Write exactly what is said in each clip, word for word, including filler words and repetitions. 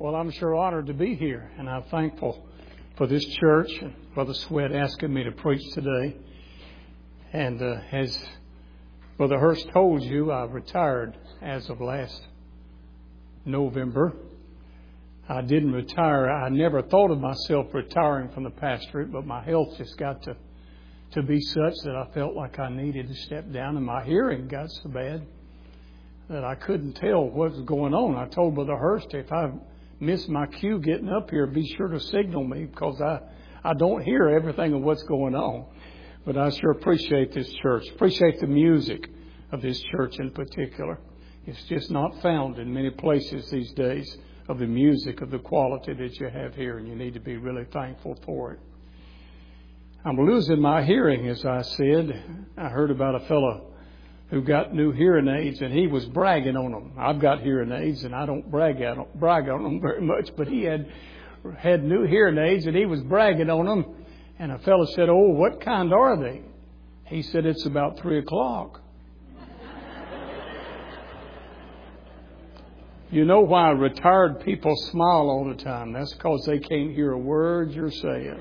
Well, I'm sure honored to be here, and I'm thankful for this church and Brother Sweat asking me to preach today. And uh, as Brother Hurst told you, I retired as of last November. I didn't retire. I never thought of myself retiring from the pastorate, but my health just got to, to be such that I felt like I needed to step down, and my hearing got so bad that I couldn't tell what was going on. I told Brother Hurst, if I miss my cue getting up here, be sure to signal me, because I, I don't hear everything of what's going on. But I sure appreciate this church, appreciate the music of this church in particular. It's just not found in many places these days, of the music, of the quality that you have here, and you need to be really thankful for it. I'm losing my hearing, as I said. I heard about a fellow who got new hearing aids, and he was bragging on them. I've got hearing aids, and I don't brag, at, brag on them very much, but he had had new hearing aids, and he was bragging on them. And a fellow said, "Oh, what kind are they?" He said, "It's about three o'clock." You know why retired people smile all the time? That's because they can't hear a word you're saying.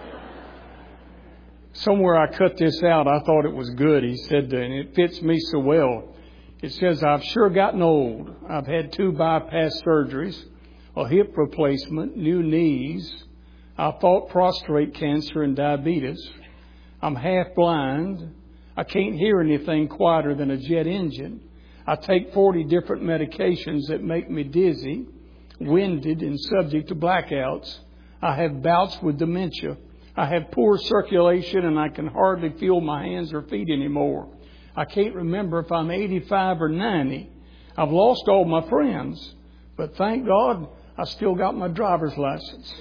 Somewhere I cut this out. I thought it was good. He said, and it fits me so well. It says, "I've sure gotten old. I've had two bypass surgeries, a hip replacement, new knees. I fought prostate cancer and diabetes. I'm half blind. I can't hear anything quieter than a jet engine. I take forty different medications that make me dizzy, winded, and subject to blackouts. I have bouts with dementia. I have poor circulation, and I can hardly feel my hands or feet anymore. I can't remember if I'm eighty-five or ninety. I've lost all my friends, but thank God I still got my driver's license."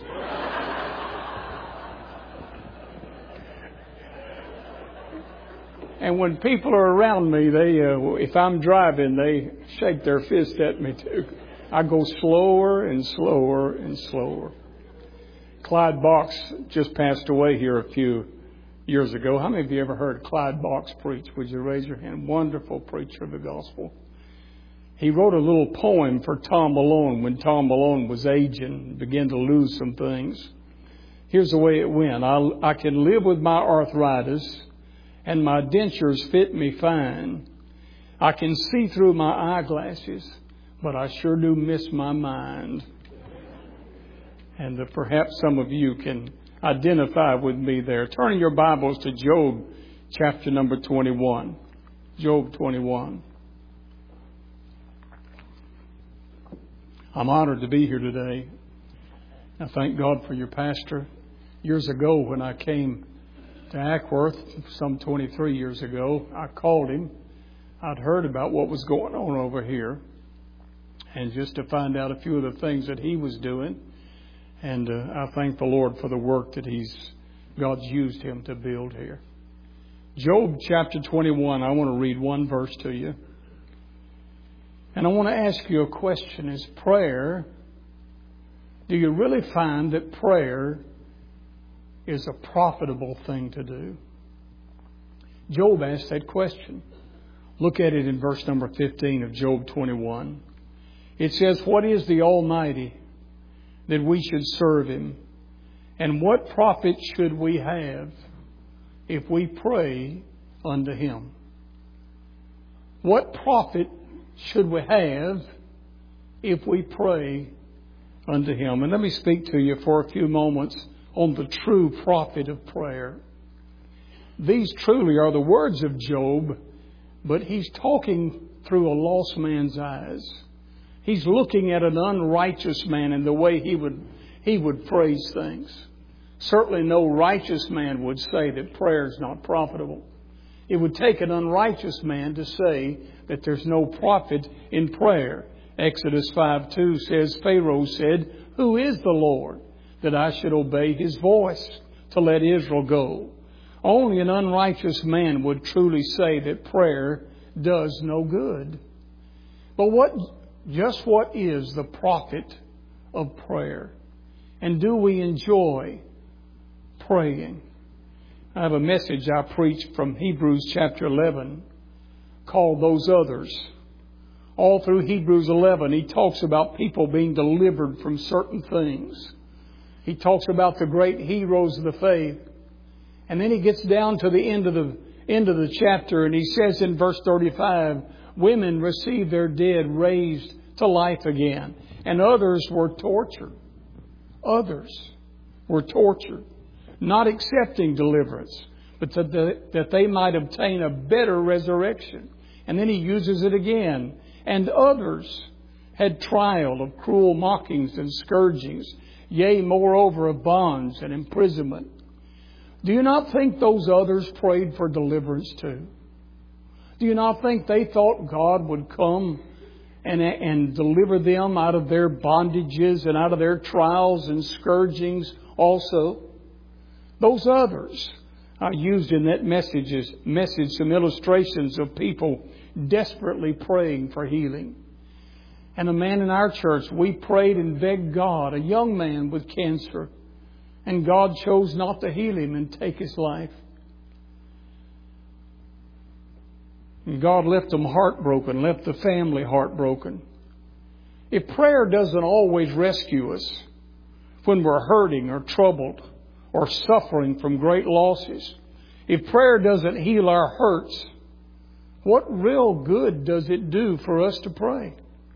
And when people are around me, they, uh, if I'm driving, they shake their fist at me too. I go slower and slower and slower. Clyde Box just passed away here a few years ago. How many of you ever heard Clyde Box preach? Would you raise your hand? Wonderful preacher of the gospel. He wrote a little poem for Tom Malone when Tom Malone was aging and began to lose some things. Here's the way it went. I, I can live with my arthritis, and my dentures fit me fine. I can see through my eyeglasses, but I sure do miss my mind. And uh, perhaps some of you can identify with me there. Turn your Bibles to Job chapter number twenty-one. Job twenty-one. I'm honored to be here today. I thank God for your pastor. Years ago when I came to Ackworth, some twenty-three years ago, I called him. I'd heard about what was going on over here, and just to find out a few of the things that he was doing. And uh, I thank the Lord for the work that He's God's used him to build here. Job chapter twenty-one, I want to read one verse to you. And I want to ask you a question. Is prayer, do you really find that prayer is a profitable thing to do? Job asked that question. Look at it in verse number fifteen of Job twenty-one. It says, "What is the Almighty that we should serve Him? And what profit should we have if we pray unto Him?" What profit should we have if we pray unto Him? And let me speak to you for a few moments on the true profit of prayer. These truly are the words of Job, but he's talking through a lost man's eyes. He's looking at an unrighteous man in the way he would he would phrase things. Certainly no righteous man would say that prayer is not profitable. It would take an unrighteous man to say that there's no profit in prayer. Exodus five two says, Pharaoh said, "Who is the Lord, that I should obey His voice to let Israel go?" Only an unrighteous man would truly say that prayer does no good. But what, just what is the profit of prayer? And do we enjoy praying? I have a message I preached from Hebrews chapter eleven called "Those Others." All through Hebrews eleven, he talks about people being delivered from certain things. He talks about the great heroes of the faith. And then he gets down to the end of the end of the chapter, and he says in verse thirty-five, women received their dead raised to life again, and others were tortured. Others were tortured, not accepting deliverance, but that, the, that they might obtain a better resurrection. And then he uses it again. And others had trial of cruel mockings and scourgings, yea, moreover, of bonds and imprisonment. Do you not think those others prayed for deliverance too? Do you not think they thought God would come and, and deliver them out of their bondages and out of their trials and scourgings also? Those others are used in that messages, message some illustrations of people desperately praying for healing. And a man in our church, we prayed and begged God, a young man with cancer, and God chose not to heal him and take his life. And God left them heartbroken, left the family heartbroken. If prayer doesn't always rescue us when we're hurting or troubled or suffering from great losses, if prayer doesn't heal our hurts, what real good does it do for us to pray?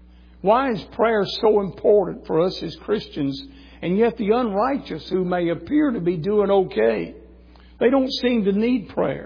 Why is prayer so important for us as Christians? And yet the unrighteous, who may appear to be doing okay, they don't seem to need prayer.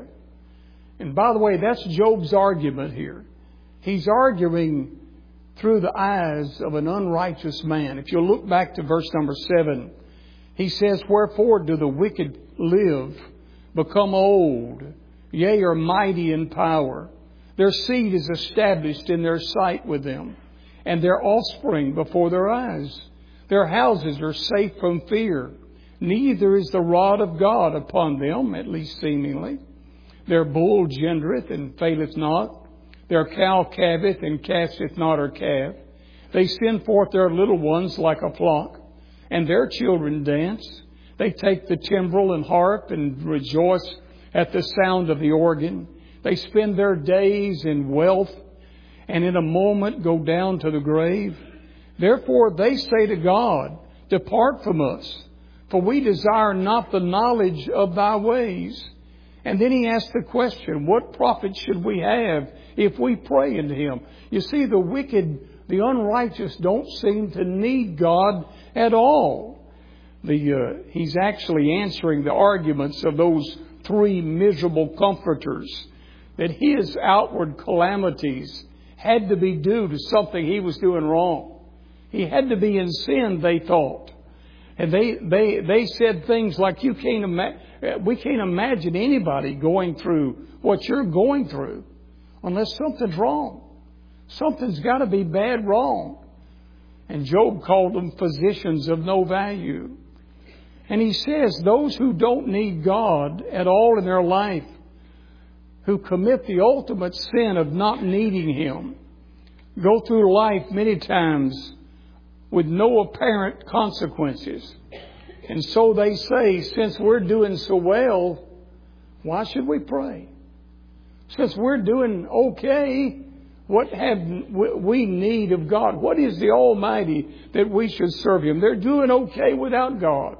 And by the way, that's Job's argument here. He's arguing through the eyes of an unrighteous man. If you look back to verse number seven, he says, wherefore do the wicked live, become old, yea, are mighty in power? Their seed is established in their sight with them, and their offspring before their eyes. Their houses are safe from fear. Neither is the rod of God upon them, at least seemingly. Their bull gendereth and faileth not. Their cow calveth and casteth not her calf. They send forth their little ones like a flock, and their children dance. They take the timbrel and harp and rejoice at the sound of the organ. They spend their days in wealth, and in a moment go down to the grave. Therefore they say to God, depart from us, for we desire not the knowledge of thy ways. And then he asks the question, what profit should we have if we pray unto him? You see, the wicked, the unrighteous don't seem to need God at all. The, uh, he's actually answering the arguments of those three miserable comforters, that his outward calamities had to be due to something he was doing wrong. He had to be in sin, they thought. And they, they, they said things like, you can't ima- we can't imagine anybody going through what you're going through unless something's wrong. Something's got to be bad wrong. And Job called them physicians of no value. And he says those who don't need God at all in their life, who commit the ultimate sin of not needing him, go through life many times with no apparent consequences. And so they say, since we're doing so well, why should we pray? Since we're doing okay, what have we need of God? What is the Almighty that we should serve him? They're doing okay without God.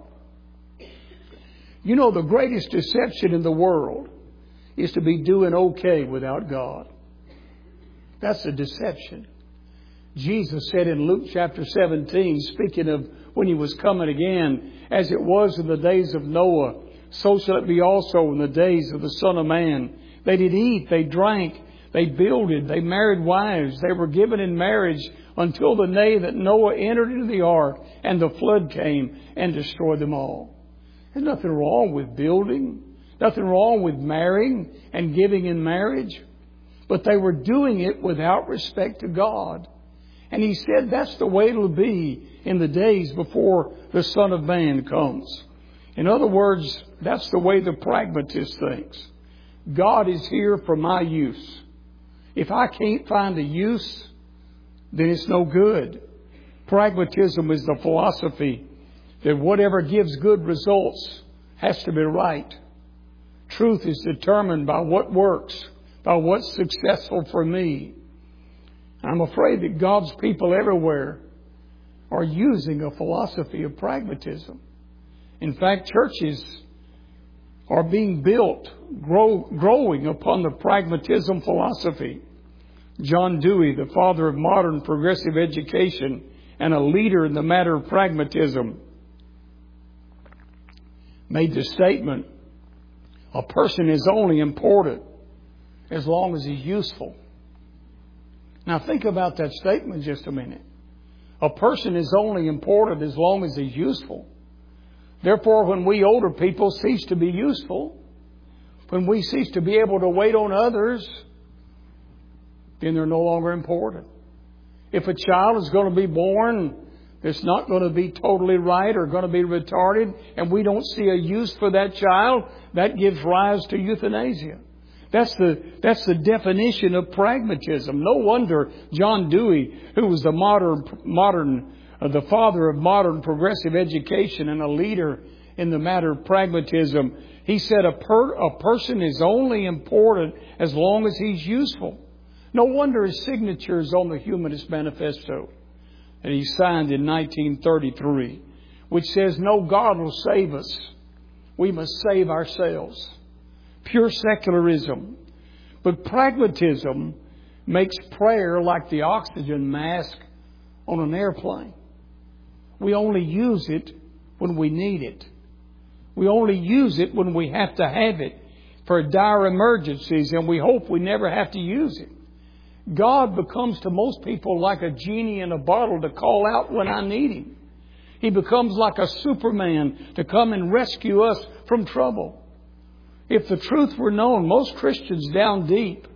You know, the greatest deception in the world is to be doing okay without God. That's a deception. Jesus said in Luke chapter seventeen, speaking of when he was coming again, as it was in the days of Noah, so shall it be also in the days of the Son of Man. They did eat, they drank, they builded, they married wives, they were given in marriage until the day that Noah entered into the ark and the flood came and destroyed them all. There's nothing wrong with building, nothing wrong with marrying and giving in marriage, but they were doing it without respect to God. And he said that's the way it'll be in the days before the Son of Man comes. In other words, that's the way the pragmatist thinks. God is here for my use. If I can't find a use, then it's no good. Pragmatism is the philosophy that whatever gives good results has to be right. Truth is determined by what works, by what's successful for me. I'm afraid that God's people everywhere are using a philosophy of pragmatism. In fact, churches are being built, grow, growing upon the pragmatism philosophy. John Dewey, the father of modern progressive education and a leader in the matter of pragmatism, made the statement, a person is only important as long as he's useful. Now think about that statement just a minute. A person is only important as long as he's useful. Therefore, when we older people cease to be useful, when we cease to be able to wait on others, then they're no longer important. If a child is going to be born that's not going to be totally right or going to be retarded, and we don't see a use for that child, that gives rise to euthanasia. That's the, that's the definition of pragmatism. No wonder John Dewey, who was the modern, modern, uh, the father of modern progressive education and a leader in the matter of pragmatism, he said a, per, a person is only important as long as he's useful. No wonder his signature is on the Humanist Manifesto that he signed in nineteen thirty-three, which says, no God will save us. We must save ourselves. Pure secularism. But pragmatism makes prayer like the oxygen mask on an airplane. We only use it when we need it. We only use it when we have to have it for dire emergencies, and we hope we never have to use it. God becomes to most people like a genie in a bottle to call out when I need Him. He becomes like a Superman to come and rescue us from trouble. If the truth were known, most Christians down deep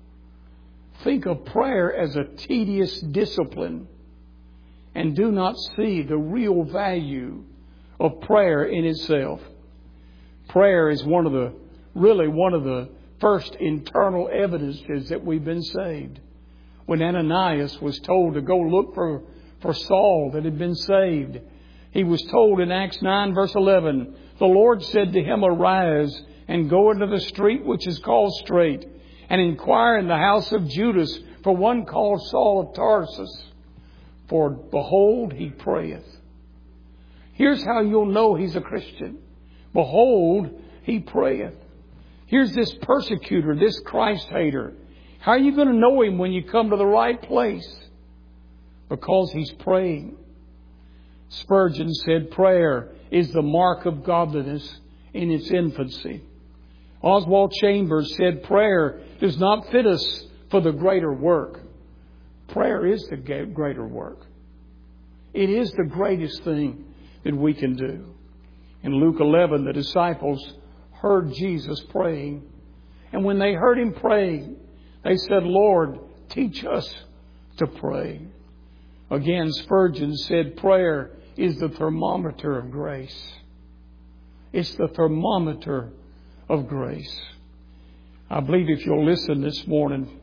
think of prayer as a tedious discipline and do not see the real value of prayer in itself. Prayer is one of the, really one of the first internal evidences that we've been saved. When Ananias was told to go look for, for Saul that had been saved, he was told in Acts nine verse eleven, the Lord said to him, arise and go into the street which is called Straight, and inquire in the house of Judas for one called Saul of Tarsus. For behold, he prayeth. Here's how you'll know he's a Christian. Behold, he prayeth. Here's this persecutor, this Christ hater. How are you going to know him when you come to the right place? Because he's praying. Spurgeon said prayer is the mark of godliness in its infancy. Oswald Chambers said prayer does not fit us for the greater work. Prayer is the greater work. It is the greatest thing that we can do. In Luke eleven, the disciples heard Jesus praying. And when they heard Him praying, they said, Lord, teach us to pray. Again, Spurgeon said prayer is the thermometer of grace. It's the thermometer of grace. I believe if you'll listen this morning,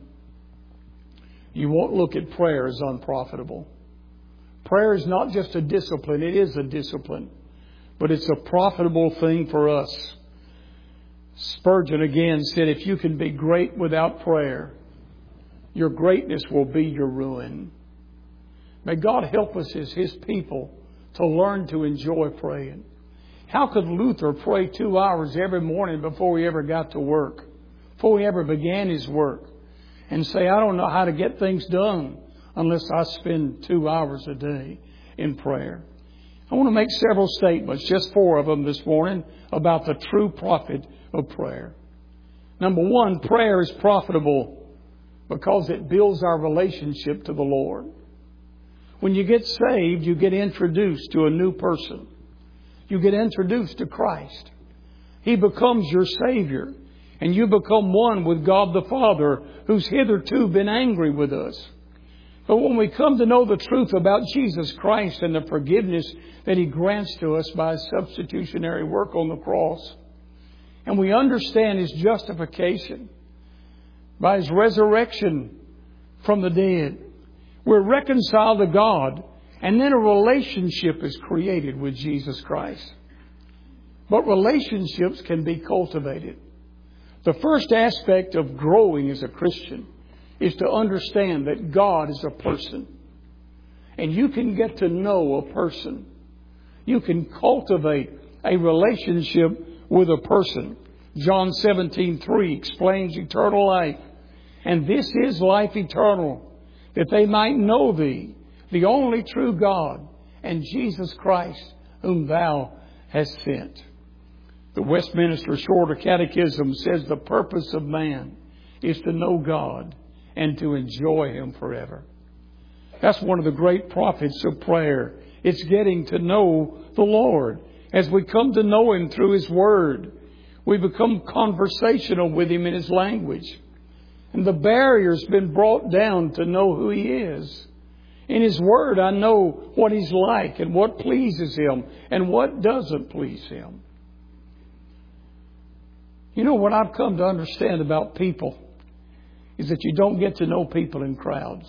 you won't look at prayer as unprofitable. Prayer is not just a discipline. It is a discipline. But it's a profitable thing for us. Spurgeon again said, if you can be great without prayer, your greatness will be your ruin. May God help us as His people to learn to enjoy praying. How could Luther pray two hours every morning before he ever got to work, before he ever began his work, and say, I don't know how to get things done unless I spend two hours a day in prayer? I want to make several statements, just four of them this morning, about the true profit of prayer. Number one, prayer is profitable because it builds our relationship to the Lord. When you get saved, you get introduced to a new person. You get introduced to Christ. He becomes your Savior, and you become one with God the Father, who's hitherto been angry with us. But when we come to know the truth about Jesus Christ and the forgiveness that He grants to us by His substitutionary work on the cross, and we understand His justification by His resurrection from the dead, we're reconciled to God, and then a relationship is created with Jesus Christ. But relationships can be cultivated. The first aspect of growing as a Christian is to understand that God is a person. And you can get to know a person. You can cultivate a relationship with a person. John seventeen three explains eternal life. And this is life eternal, that they might know Thee, the only true God, and Jesus Christ, whom Thou hast sent. The Westminster Shorter Catechism says the purpose of man is to know God and to enjoy Him forever. That's one of the great profits of prayer. It's getting to know the Lord. As we come to know Him through His Word, we become conversational with Him in His language. And the barrier's been brought down to know who He is. In His Word, I know what He's like and what pleases Him and what doesn't please Him. You know, what I've come to understand about people is that you don't get to know people in crowds.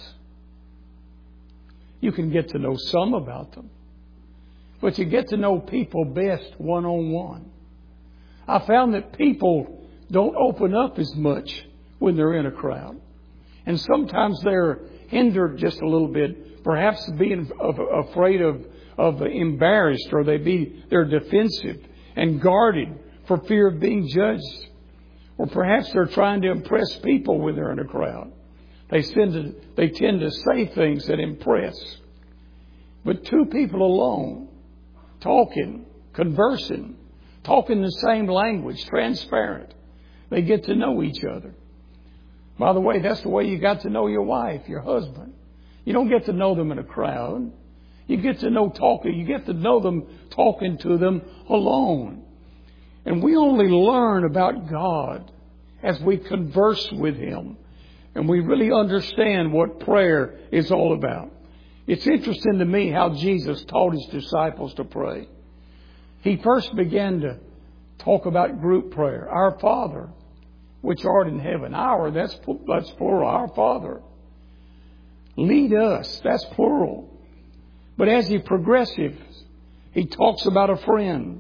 You can get to know some about them, but you get to know people best one-on-one. I found that people don't open up as much when they're in a crowd. And sometimes they're hindered just a little bit, perhaps being afraid of, of embarrassed, or they be, they're defensive and guarded for fear of being judged. Or perhaps they're trying to impress people when they're in a crowd. They tend to, they tend to say things that impress. But two people alone, talking, conversing, talking the same language, transparent, they get to know each other. By the way, that's the way you got to know your wife, your husband. You don't get to know them in a crowd. You get to know talking. You get to know them talking to them alone. And we only learn about God as we converse with Him. And we really understand what prayer is all about. It's interesting to me how Jesus taught His disciples to pray. He first began to talk about group prayer. Our Father, which art in heaven. Our, that's, that's plural. Our Father. Lead us. That's plural. But as He progresses, He talks about a friend.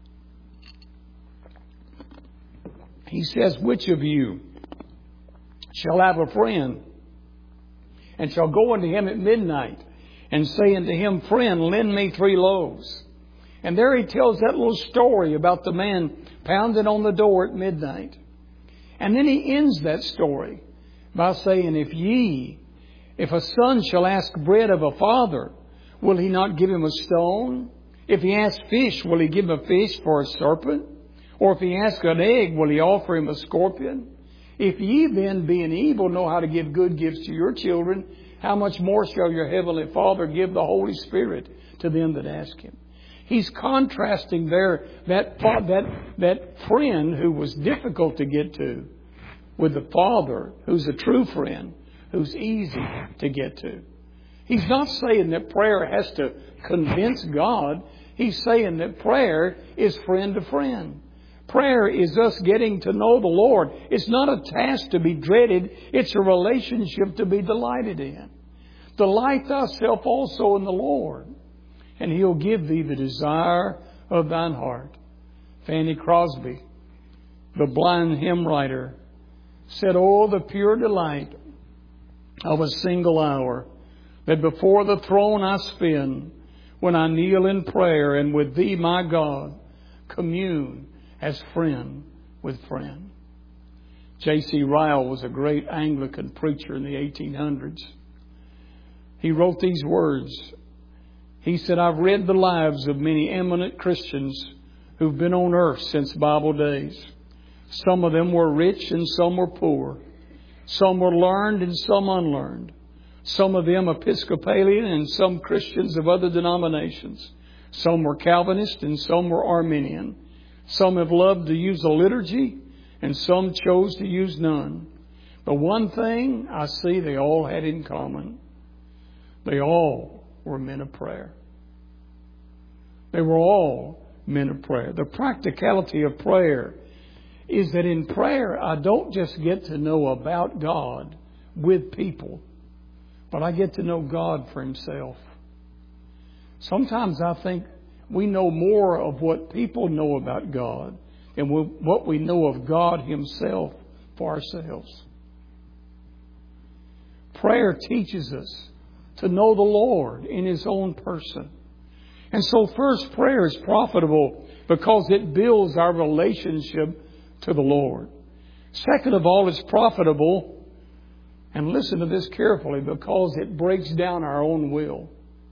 He says, which of you shall have a friend and shall go unto him at midnight and say unto him, friend, lend me three loaves. And there He tells that little story about the man pounding on the door at midnight. And then He ends that story by saying, if ye, if a son shall ask bread of a father, will he not give him a stone? If he asks fish, will he give him a fish for a serpent? Or if he asks an egg, will he offer him a scorpion? If ye then, being evil, know how to give good gifts to your children, how much more shall your heavenly Father give the Holy Spirit to them that ask Him? He's contrasting there that, that, that friend who was difficult to get to with the Father who's a true friend, who's easy to get to. He's not saying that prayer has to convince God. He's saying that prayer is friend to friend. Prayer is us getting to know the Lord. It's not a task to be dreaded. It's a relationship to be delighted in. Delight thyself also in the Lord, and He'll give thee the desire of thine heart. Fanny Crosby, the blind hymn writer, said, oh, the pure delight of a single hour that before the throne I spend when I kneel in prayer and with Thee, my God, commune as friend with friend. J C Ryle was a great Anglican preacher in the eighteen hundreds. He wrote these words. He said, I've read the lives of many eminent Christians who've been on earth since Bible days. Some of them were rich and some were poor. Some were learned and some unlearned. Some of them Episcopalian and some Christians of other denominations. Some were Calvinist and some were Arminian. Some have loved to use a liturgy and some chose to use none. But one thing I see they all had in common. They all were men of prayer. They were all men of prayer. The practicality of prayer is that in prayer I don't just get to know about God with people, but I get to know God for Himself. Sometimes I think we know more of what people know about God than what we know of God Himself for ourselves. Prayer teaches us to know the Lord in His own person. And so first, prayer is profitable because it builds our relationship to the Lord. Second of all, it's profitable, and listen to this carefully, because it breaks down our own will.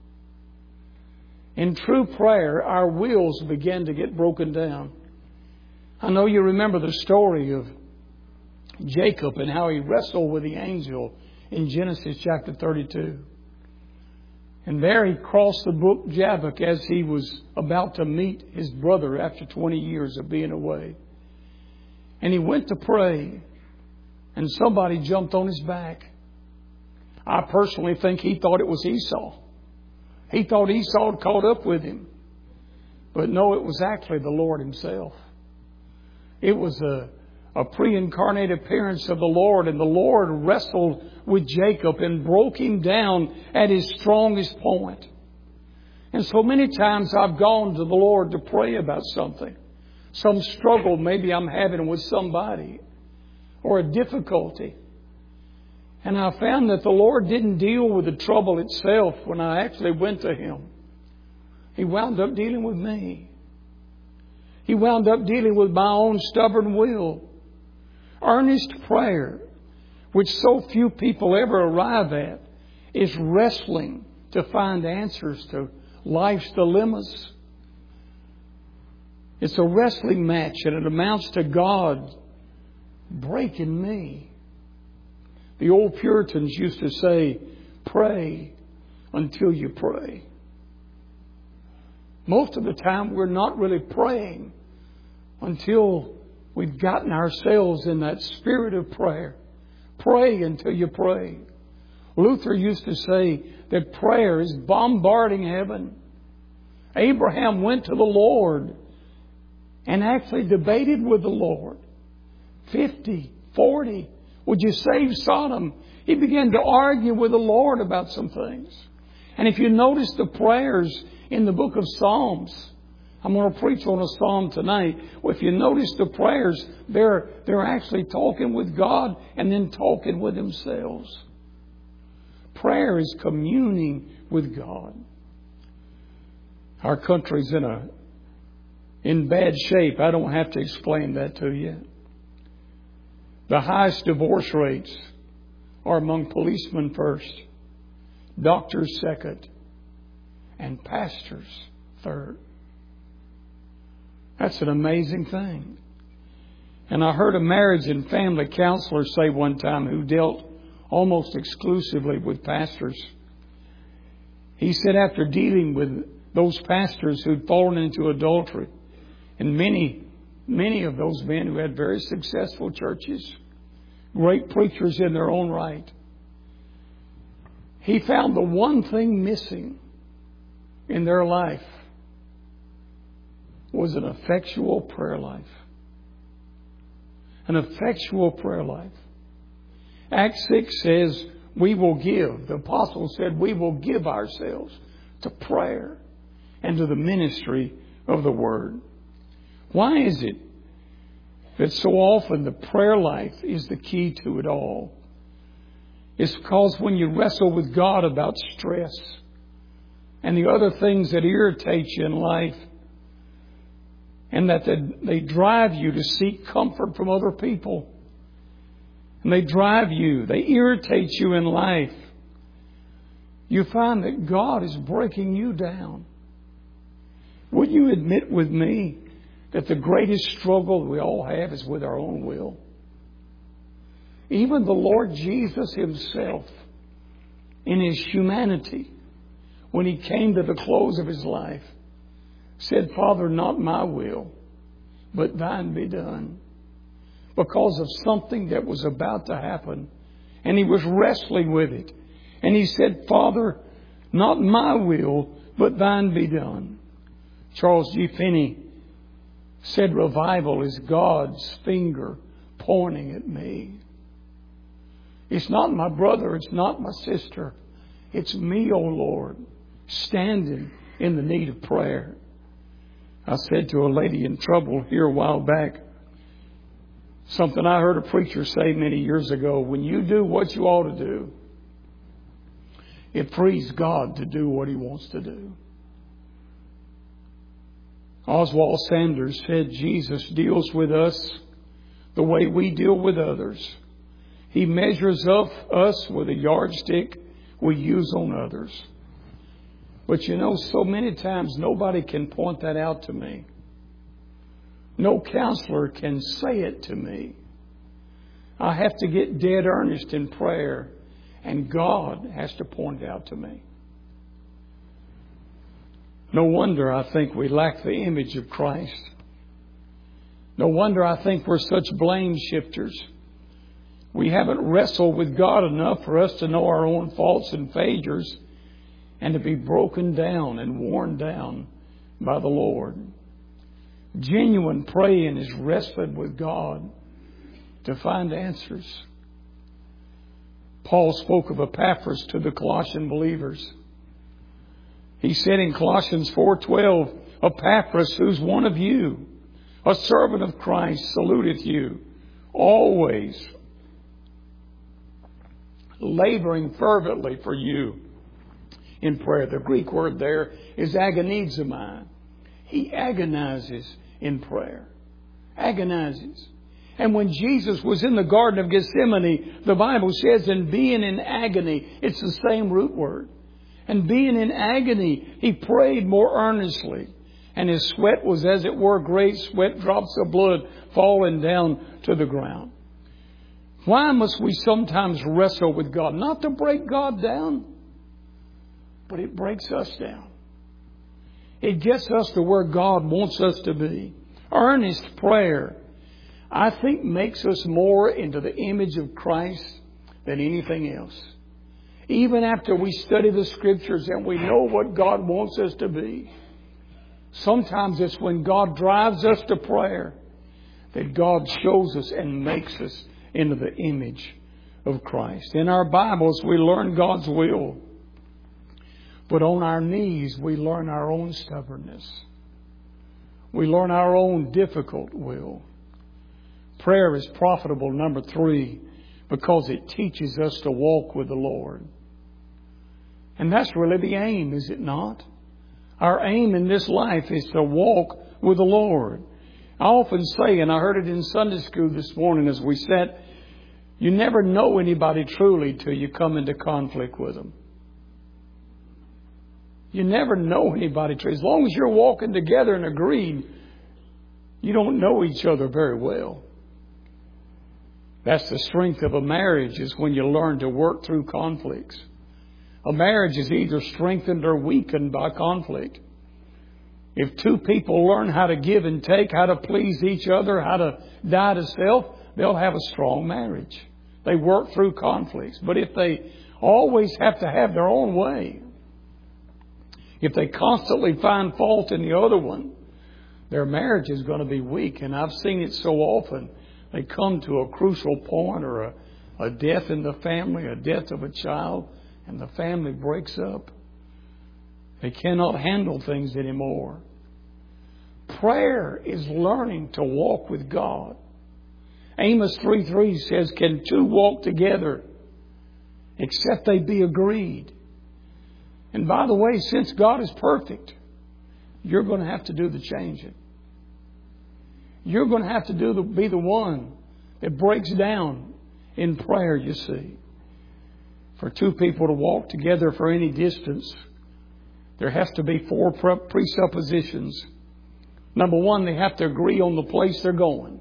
In true prayer, our wills begin to get broken down. I know you remember the story of Jacob and how he wrestled with the angel in Genesis chapter thirty-two. And there he crossed the brook Jabbok as he was about to meet his brother after twenty years of being away. And he went to pray, and somebody jumped on his back. I personally think he thought it was Esau. He thought Esau had caught up with him. But no, it was actually the Lord Himself. It was a, a pre-incarnate appearance of the Lord, and the Lord wrestled with Jacob and broke him down at his strongest point. And so many times I've gone to the Lord to pray about something. Some struggle maybe I'm having with somebody, or a difficulty. And I found that the Lord didn't deal with the trouble itself when I actually went to Him. He wound up dealing with me. He wound up dealing with my own stubborn will. Earnest prayer, which so few people ever arrive at, is wrestling to find answers to life's dilemmas. It's a wrestling match, and it amounts to God breaking me. The old Puritans used to say, pray until you pray. Most of the time we're not really praying until we've gotten ourselves in that spirit of prayer. Pray until you pray. Luther used to say that prayer is bombarding heaven. Abraham went to the Lord and actually debated with the Lord. Fifty, forty. Would you save Sodom? He began to argue with the Lord about some things. And if you notice the prayers in the book of Psalms, I'm going to preach on a psalm tonight. Well, if you notice the prayers, they're, they're actually talking with God and then talking with themselves. Prayer is communing with God. Our country's in a in bad shape. I don't have to explain that to you. The highest divorce rates are among policemen first, doctors second, and pastors third. That's an amazing thing. And I heard a marriage and family counselor say one time, who dealt almost exclusively with pastors. He said after dealing with those pastors who'd fallen into adultery, and many, many of those men who had very successful churches, great preachers in their own right, he found the one thing missing in their life was an effectual prayer life. An effectual prayer life. Acts six says, we will give. The apostle said, we will give ourselves to prayer and to the ministry of the Word. Why is it that so often the prayer life is the key to it all? It's because when you wrestle with God about stress and the other things that irritate you in life, and that they, they drive you to seek comfort from other people, and they drive you, they irritate you in life, you find that God is breaking you down. Would you admit with me that the greatest struggle we all have is with our own will? Even the Lord Jesus Himself, in His humanity, when He came to the close of His life, said, Father, not my will, but thine be done. Because of something that was about to happen. And He was wrestling with it. And He said, Father, not my will, but thine be done. Charles G. Finney said revival is God's finger pointing at me. It's not my brother, it's not my sister. It's me, O Lord, standing in the need of prayer. I said to a lady in trouble here a while back, something I heard a preacher say many years ago, when you do what you ought to do, It frees God to do what He wants to do. Oswald Sanders said Jesus deals with us the way we deal with others. He measures up us with a yardstick we use on others. But you know, so many times nobody can point that out to me. No counselor can say it to me. I have to get dead earnest in prayer, and God has to point it out to me. No wonder I think we lack the image of Christ. No wonder I think we're such blame shifters. We haven't wrestled with God enough for us to know our own faults and failures and to be broken down and worn down by the Lord. Genuine praying is wrestling with God to find answers. Paul spoke of Epaphras to the Colossian believers. He said in Colossians four twelve, Epaphras, who's one of you, a servant of Christ, saluteth you, always laboring fervently for you in prayer. The Greek word there is agonizomai. He agonizes in prayer. Agonizes. And when Jesus was in the Garden of Gethsemane, the Bible says, in being in agony, it's the same root word. And being in agony, He prayed more earnestly. And His sweat was, as it were, great sweat drops of blood falling down to the ground. Why must we sometimes wrestle with God? Not to break God down, but it breaks us down. It gets us to where God wants us to be. Earnest prayer, I think, makes us more into the image of Christ than anything else. Even after we study the Scriptures and we know what God wants us to be, sometimes it's when God drives us to prayer that God shows us and makes us into the image of Christ. In our Bibles, we learn God's will. But on our knees, we learn our own stubbornness. We learn our own difficult will. Prayer is profitable, number three, because it teaches us to walk with the Lord. And that's really the aim, is it not? Our aim in this life is to walk with the Lord. I often say, and I heard it in Sunday school this morning as we sat, you never know anybody truly till you come into conflict with them. You never know anybody truly. As long as you're walking together and agreed, you don't know each other very well. That's the strength of a marriage, is when you learn to work through conflicts. A marriage is either strengthened or weakened by conflict. If two people learn how to give and take, how to please each other, how to die to self, they'll have a strong marriage. They work through conflicts. But if they always have to have their own way, if they constantly find fault in the other one, their marriage is going to be weak. And I've seen it so often. They come to a crucial point, or a, a death in the family, a death of a child, and the family breaks up. They cannot handle things anymore. Prayer is learning to walk with God. Amos three three says, can two walk together except they be agreed? And by the way, since God is perfect, you're going to have to do the changing. You're going to have to do the, be the one that breaks down in prayer, you see. For two people to walk together for any distance, there has to be four presuppositions. Number one, they have to agree on the place they're going.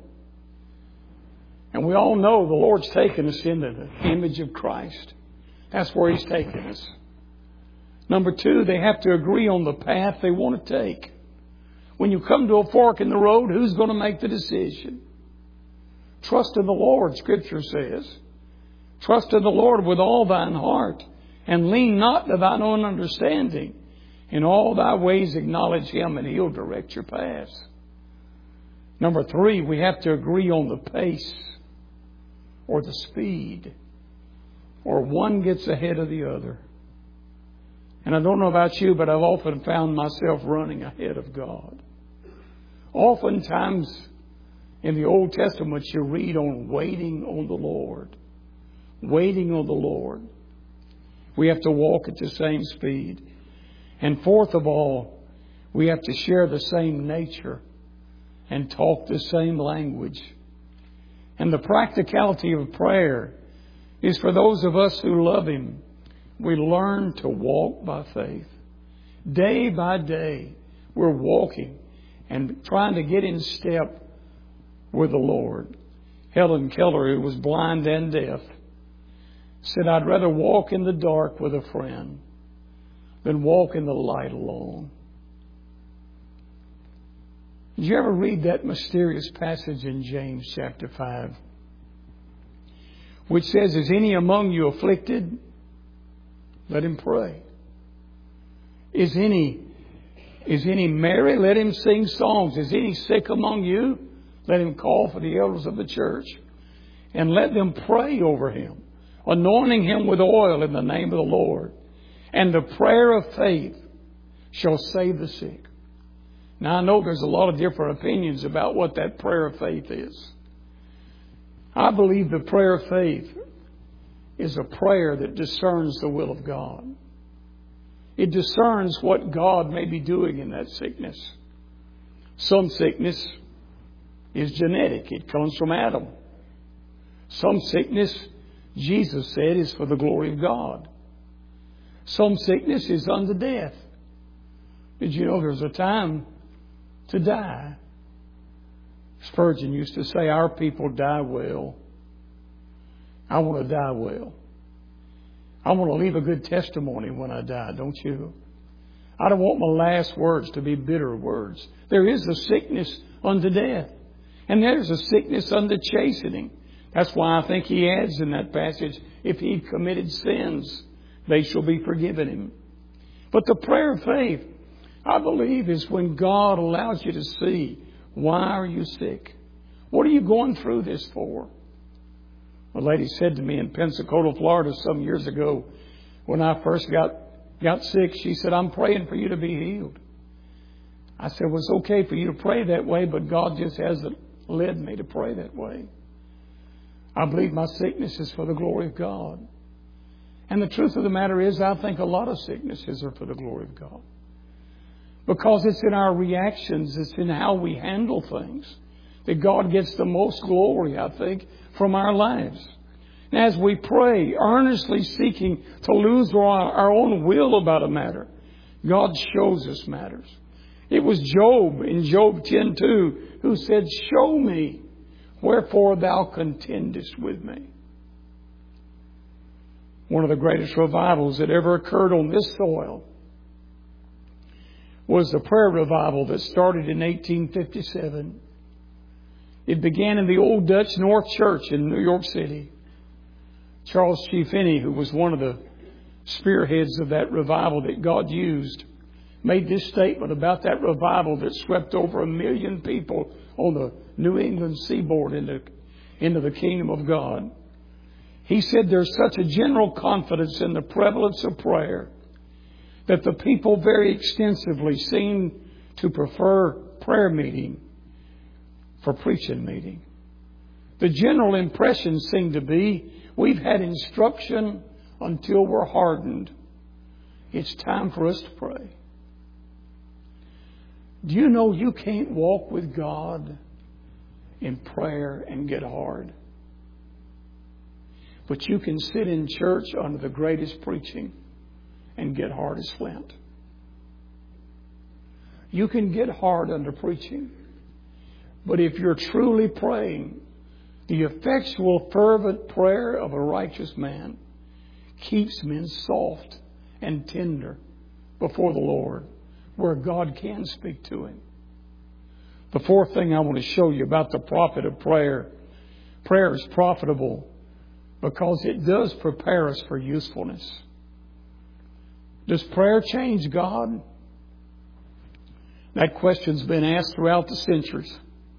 And we all know the Lord's taken us into the image of Christ. That's where He's taken us. Number two, they have to agree on the path they want to take. When you come to a fork in the road, who's going to make the decision? Trust in the Lord, Scripture says. Trust in the Lord with all thine heart, and lean not to thine own understanding. In all thy ways acknowledge Him, and He'll direct your paths. Number three, we have to agree on the pace or the speed, or one gets ahead of the other. And I don't know about you, but I've often found myself running ahead of God. Oftentimes in the Old Testament you read on waiting on the Lord. Waiting on the Lord. We have to walk at the same speed. And fourth of all, we have to share the same nature and talk the same language. And the practicality of prayer is for those of us who love Him. We learn to walk by faith. Day by day, we're walking and trying to get in step with the Lord. Helen Keller, who was blind and deaf, said, "I'd rather walk in the dark with a friend than walk in the light alone." Did you ever read that mysterious passage in James chapter five, which says, "Is any among you afflicted? Let him pray. Is any, is any merry? Let him sing songs. Is any sick among you? Let him call for the elders of the church, and let them pray over him, anointing him with oil in the name of the Lord. And the prayer of faith shall save the sick." Now, I know there's a lot of different opinions about what that prayer of faith is. I believe the prayer of faith is a prayer that discerns the will of God. It discerns what God may be doing in that sickness. Some sickness is genetic. It comes from Adam. Some sickness, Jesus said, is for the glory of God. Some sickness is unto death. Did you know there's a time to die? Spurgeon used to say, "Our people die well." I want to die well. I want to leave a good testimony when I die, don't you? I don't want my last words to be bitter words. There is a sickness unto death. And there's a sickness unto chastening. That's why I think he adds in that passage, if he committed sins, they shall be forgiven him. But the prayer of faith, I believe, is when God allows you to see, why are you sick? What are you going through this for? A lady said to me in Pensacola, Florida some years ago, when I first got, got sick, she said, "I'm praying for you to be healed." I said, "Well, it's okay for you to pray that way, but God just hasn't led me to pray that way. I believe my sickness is for the glory of God." And the truth of the matter is, I think a lot of sicknesses are for the glory of God. Because it's in our reactions, it's in how we handle things, that God gets the most glory, I think, from our lives. And as we pray, earnestly seeking to lose our, our own will about a matter, God shows us matters. It was Job in Job ten two who said, "Show me wherefore thou contendest with me." One of the greatest revivals that ever occurred on this soil was the prayer revival that started in eighteen fifty-seven. It began in the old Dutch North Church in New York City. Charles G. Finney, who was one of the spearheads of that revival that God used, made this statement about that revival that swept over a million people on the New England seaboard into, into the kingdom of God. He said, "There's such a general confidence in the prevalence of prayer that the people very extensively seem to prefer prayer meeting for preaching meeting. The general impression seemed to be, we've had instruction until we're hardened. It's time for us to pray." Do you know you can't walk with God in prayer and get hard? But you can sit in church under the greatest preaching and get hard as flint. You can get hard under preaching. But if you're truly praying, the effectual, fervent prayer of a righteous man keeps men soft and tender before the Lord, where God can speak to him. The fourth thing I want to show you about the profit of prayer. Prayer is profitable because it does prepare us for usefulness. Does prayer change God? That question's been asked throughout the centuries.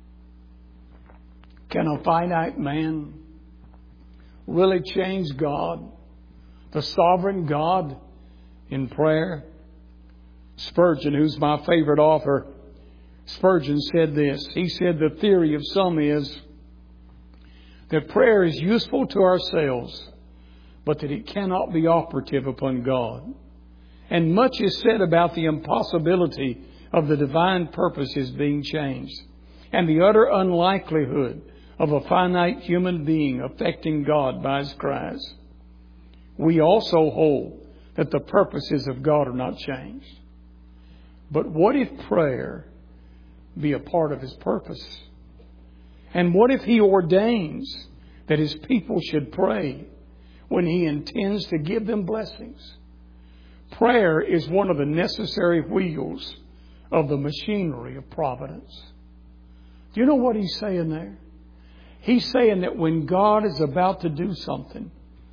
Can a finite man really change God, the sovereign God, in prayer? Spurgeon, who's my favorite author, Spurgeon said this. He said the theory of some is that prayer is useful to ourselves, but that it cannot be operative upon God. And much is said about the impossibility of the divine purposes being changed, and the utter unlikelihood of a finite human being affecting God by his cries. We also hold that the purposes of God are not changed. But what if prayer be a part of his purpose? And what if he ordains that his people should pray when he intends to give them blessings? Prayer is one of the necessary wheels of the machinery of providence. Do you know what he's saying there? He's saying that when God is about to do something,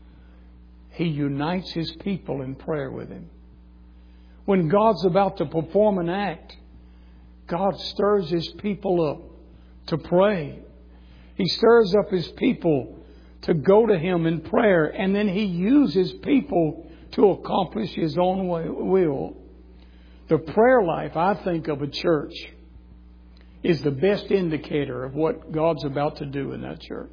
he unites his people in prayer with him. When God's about to perform an act, God stirs his people up to pray. He stirs up his people to go to him in prayer, and then he uses people to accomplish his own will. The prayer life, I think, of a church is the best indicator of what God's about to do in that church.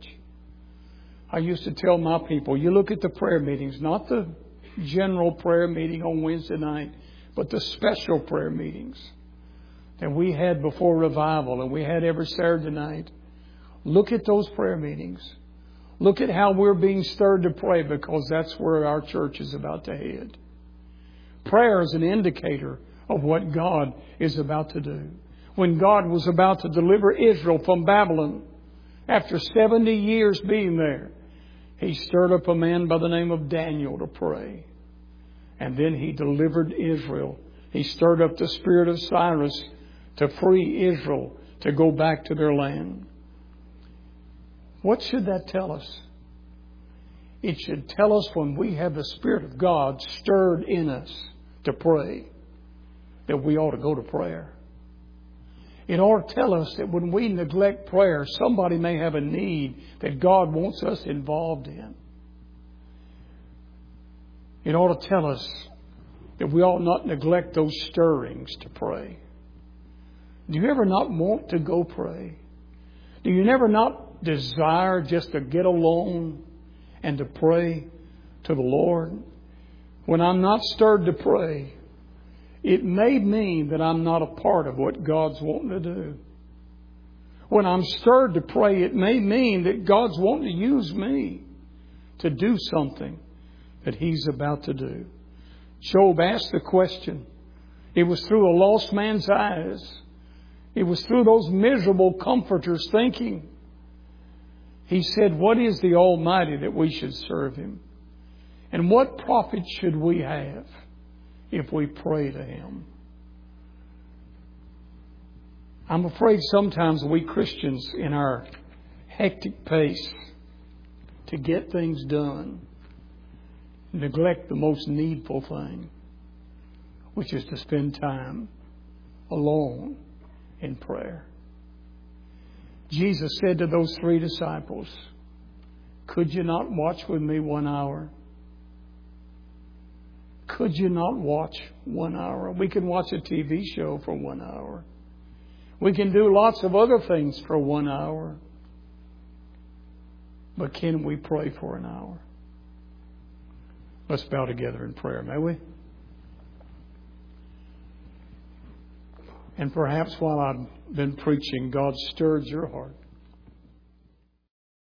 I used to tell my people, you look at the prayer meetings, not the general prayer meeting on Wednesday night, but the special prayer meetings that we had before revival and we had every Saturday night. Look at those prayer meetings. Look at how we're being stirred to pray, because that's where our church is about to head. Prayer is an indicator of what God is about to do. When God was about to deliver Israel from Babylon, after seventy years being there, he stirred up a man by the name of Daniel to pray. And then he delivered Israel. He stirred up the spirit of Cyrus to free Israel to go back to their land. What should that tell us? It should tell us when we have the Spirit of God stirred in us to pray, that we ought to go to prayer. It ought to tell us that when we neglect prayer, somebody may have a need that God wants us involved in. It ought to tell us that we ought not neglect those stirrings to pray. Do you ever not want to go pray? Do you never not desire just to get alone and to pray to the Lord? When I'm not stirred to pray, it may mean that I'm not a part of what God's wanting to do. When I'm stirred to pray, it may mean that God's wanting to use me to do something that He's about to do. Job asked the question. It was through a lost man's eyes. It was through those miserable comforters' thinking. He said, what is the Almighty that we should serve Him? And what profit should we have if we pray to Him? I'm afraid sometimes we Christians, in our hectic pace to get things done, neglect the most needful thing, which is to spend time alone in prayer. Jesus said to those three disciples, could you not watch with me one hour? Could you not watch one hour? We can watch a T V show for one hour. We can do lots of other things for one hour. But can we pray for an hour? Let's bow together in prayer, may we? And perhaps while I've been preaching, God stirred your heart.